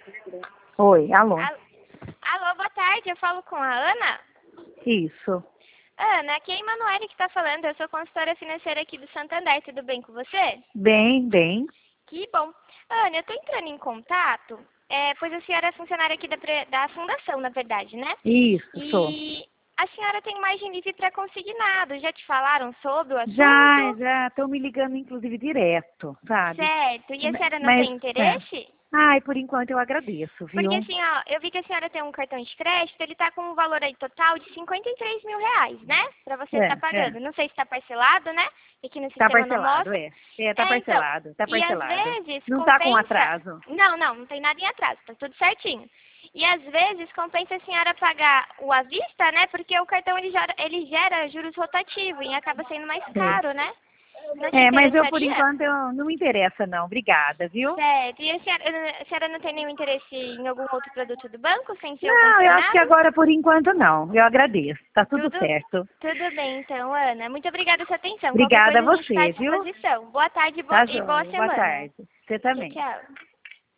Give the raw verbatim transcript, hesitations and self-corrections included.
Oi, alô. Alô, alô, boa tarde, eu falo com a Ana? Isso. Ana, aqui é a Emanuele que está falando, eu sou consultora financeira aqui do Santander, tudo bem com você? Bem, bem. Que bom. Ana, eu estou entrando em contato, é, pois a senhora é funcionária aqui da, pre- da fundação, na verdade, né? Isso, sou. E a senhora tem margem livre para consignado, já te falaram sobre o Já, assunto? já estão me ligando, inclusive, direto, sabe? Certo, e a senhora não Mas, tem é. interesse? Ai, por enquanto eu agradeço, Porque viu? assim, ó, eu vi que a senhora tem um cartão de crédito, ele tá com um valor aí total de cinquenta e três mil reais, né? Pra você É, estar é. pagando. Não sei se tá parcelado, né? Aqui no Tá sistema não parcelado, mostra. é. É, tá É, então. parcelado, tá E às parcelado. vezes Não tá com compensa. atraso. Não, não, não tem nada em atraso, tá tudo certinho. E às vezes compensa a senhora pagar o à vista, né? Porque o cartão ele gera, ele gera juros rotativos e acaba sendo mais caro, né? Não te É, mas eu, por interessaria? enquanto, eu, não me interessa, não. Obrigada, viu? Certo. E a senhora, a senhora não tem nenhum interesse em algum outro produto do banco, sem ser o Não, eu acho que consignado? agora, por enquanto, não. Eu agradeço. Tá tudo Tudo, certo. tudo bem, então, Ana. Muito obrigada pela sua atenção. Qualquer Obrigada a coisa a gente está à você, viu? disposição. Boa tarde e boa, Tá e boa joia. Boa semana. tarde. Você Tchau, também. tchau.